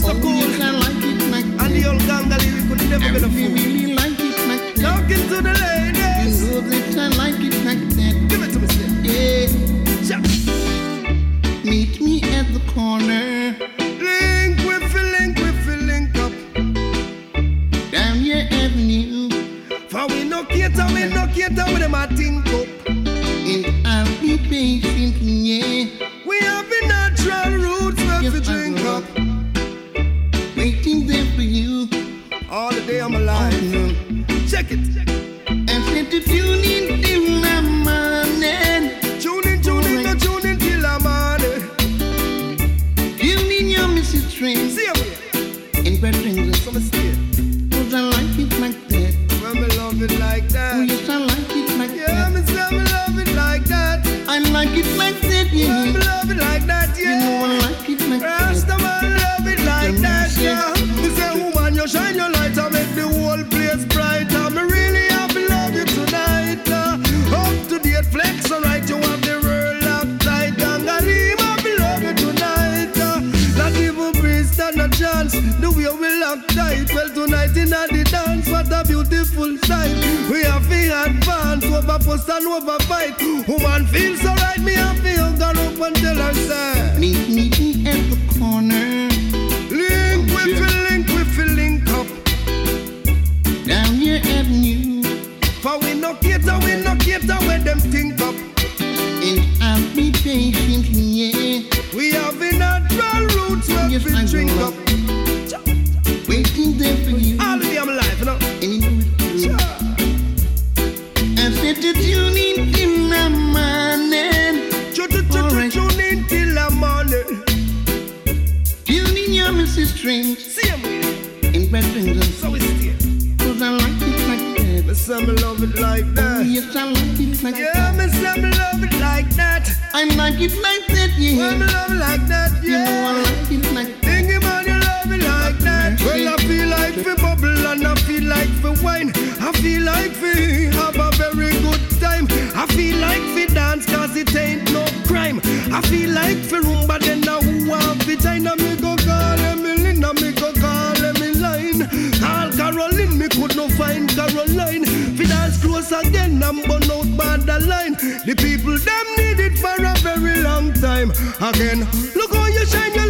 so cool. Yes, I like it like that. And the old gang that we could never I be a really, fool. really like it like that. Talking to the ladies. You know that I like it like that. Give it to me, Steve. Yeah. Chuck. Meet me at the corner. Link link up. Down your avenue. For we no cater with them a think up. And I'll be patient, yeah. We have the natural roots where Yes, we I drink will. up. Waiting there for you. All the day I'm alive. Check it. I said to tune in till the morning. Tune in till the morning. Tune in your Mrs. Train. See you here. And brethren, So me stay. cause I like it like that. When me love it like Oh that. yes, I like it like Yeah, that. me say me love it like that. I like it like that, Yeah, yeah. me love it like that, You know I yeah. like it like that. Rastaman love it like that, yeah. Me say, woman, you shine your light and make the whole place brighter. Me really have to love you tonight. Up to date flex, alright, you have the world uptight. And I have to love you tonight. Not even breeze stand a chance. The way we lock tight. Well, tonight in the dance, what a beautiful sight. We have to advance over post and over fight. Woman feels so right, me have to hug her up and tell her, say, Meet me at the corner. link we up. Down your avenue. For we no cater when them think up. And I'll be patient, yeah. We have the natural roots where Yes, we I drink will. up. Waiting there for you. All the day I'm alive, you know. And you know it's true. I said to tune in till the morning. Alright. Tune in till the morning. Tune in your Mrs. Train. See me, And brethren, so we stay. cause I like it like that. Me say me love it like Oh that. yes, I like it like Yeah, that. me say me love it like that. I like it like that, Well, me yeah. love it like that, You know I yeah. like it like that. Thinking about you love it like that. Well, I feel like for bubble and I feel like for wine. I feel like for have a very good time. I feel like for dance cause it ain't no crime. I feel like for rumba then now who want vagina. Me go call Emilina, me go call Emiline. Call Caroline, me could not find Caroline. For dance close again, I'm burn out by the line. The people them need it for a very long time. Again, look how you shine your